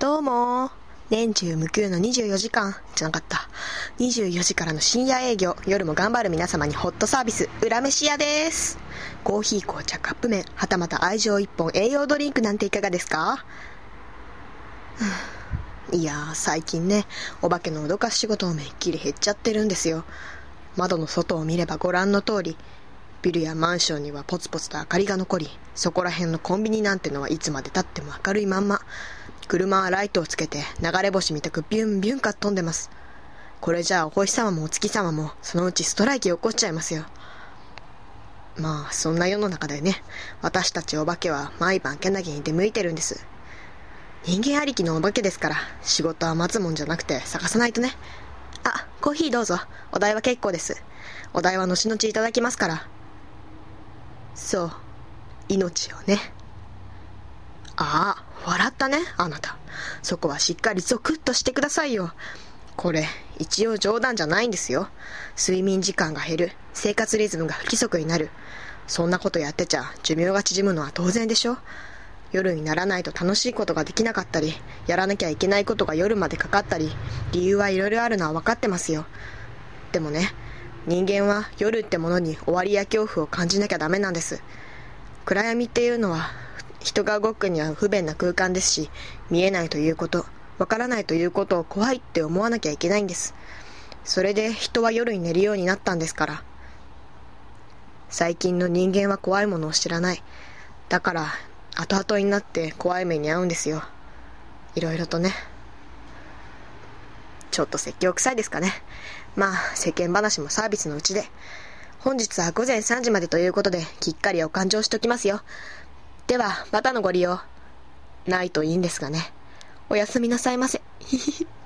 どうも。年中無休の24時間じゃなかった。24時からの深夜営業、夜も頑張る皆様にホットサービス、裏飯屋です。コーヒー、紅茶、カップ麺、はたまた愛情一本、栄養ドリンクなんていかがですか？いやー、最近ね、お化けの脅かし仕事もめっきり減っちゃってるんですよ。窓の外を見ればご覧の通り、ビルやマンションにはポツポツと明かりが残り、そこら辺のコンビニなんてのはいつまで経っても明るいまんま。車はライトをつけて流れ星みたくビュンビュンか飛んでます。これじゃあお星様もお月様もそのうちストライキ起こっちゃいますよ。まあそんな世の中でね、私たちお化けは毎晩けなげに出向いてるんです。人間ありきのお化けですから、仕事は待つもんじゃなくて探さないとね。あ、コーヒーどうぞ。お代は結構です。お代は後々いただきますから。そう、命をね。ああ、笑ったね、あなた。そこはしっかりゾクッとしてくださいよ。これ、一応冗談じゃないんですよ。睡眠時間が減る、生活リズムが不規則になる。そんなことやってちゃ寿命が縮むのは当然でしょ。夜にならないと楽しいことができなかったり、やらなきゃいけないことが夜までかかったり、理由はいろいろあるのは分かってますよ。でもね、人間は夜ってものに終わりや恐怖を感じなきゃダメなんです。暗闇っていうのは人が動くには不便な空間ですし、見えないということ、わからないということを怖いって思わなきゃいけないんです。それで人は夜に寝るようになったんですから。最近の人間は怖いものを知らない。だから後々になって怖い目に遭うんですよ。いろいろとね。ちょっと説教臭いですかね。まあ世間話もサービスのうちで。本日は午前3時までということできっかりお勘定しときますよ。ではまたのご利用。ないといいんですがね。おやすみなさいませ。